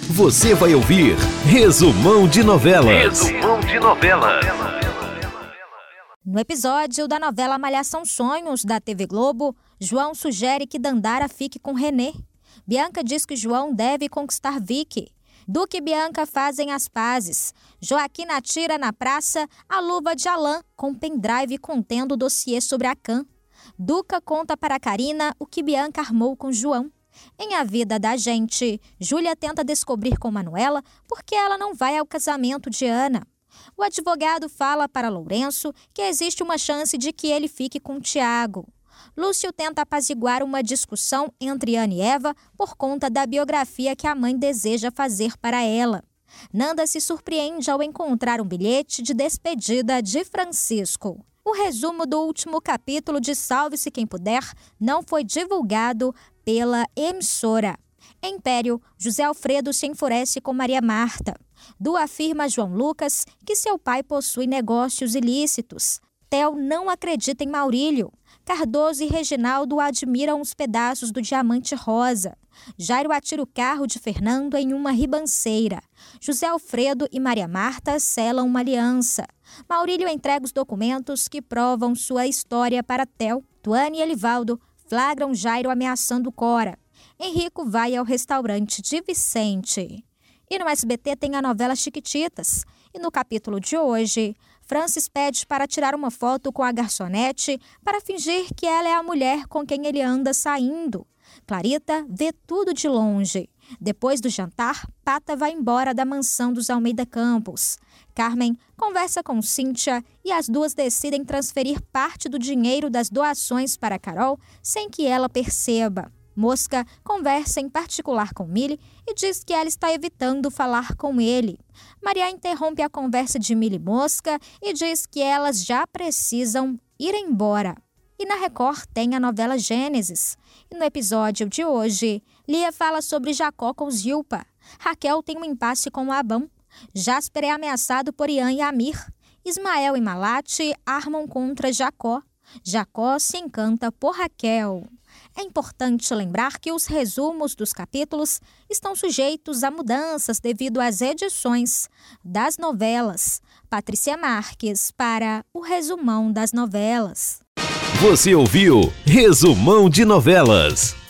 Você vai ouvir Resumão de Novelas. Resumão de Novelas. No episódio da novela Malhação Sonhos, da TV Globo, João sugere que Dandara fique com Renê. Bianca diz que João deve conquistar Vicky. Duque e Bianca fazem as pazes. Joaquina atira na praça a luva de Alain com pendrive contendo o dossiê sobre a Can. Duca conta para Karina o que Bianca armou com João. Em A Vida da Gente, Júlia tenta descobrir com Manuela por que ela não vai ao casamento de Ana. O advogado fala para Lourenço que existe uma chance de que ele fique com Tiago. Lúcio tenta apaziguar uma discussão entre Ana e Eva por conta da biografia que a mãe deseja fazer para ela. Nanda se surpreende ao encontrar um bilhete de despedida de Francisco. O resumo do último capítulo de Salve-se Quem Puder não foi divulgado pela emissora. Em Império, José Alfredo se enfurece com Maria Marta. Du afirma a João Lucas que seu pai possui negócios ilícitos. Theo não acredita em Maurílio. Cardoso e Reginaldo admiram os pedaços do diamante rosa. Jairo atira o carro de Fernando em uma ribanceira. José Alfredo e Maria Marta selam uma aliança. Maurílio entrega os documentos que provam sua história para Theo. Tuane e Elivaldo flagram Jairo ameaçando Cora. Henrico vai ao restaurante de Vicente. E no SBT tem a novela Chiquititas. E no capítulo de hoje, Francis pede para tirar uma foto com a garçonete para fingir que ela é a mulher com quem ele anda saindo. Clarita vê tudo de longe. Depois do jantar, Pata vai embora da mansão dos Almeida Campos. Carmen conversa com Cíntia e as duas decidem transferir parte do dinheiro das doações para Carol sem que ela perceba. Mosca conversa em particular com Mili e diz que ela está evitando falar com ele. Maria interrompe a conversa de Mili e Mosca e diz que elas já precisam ir embora. E na Record tem a novela Gênesis. E no episódio de hoje, Lia fala sobre Jacó com Zilpa. Raquel tem um impasse com Abão. Jasper é ameaçado por Ian e Amir. Ismael e Malate armam contra Jacó. Jacó se encanta por Raquel. É importante lembrar que os resumos dos capítulos estão sujeitos a mudanças devido às edições das novelas. Patrícia Marques para o Resumão das Novelas. Você ouviu Resumão de Novelas.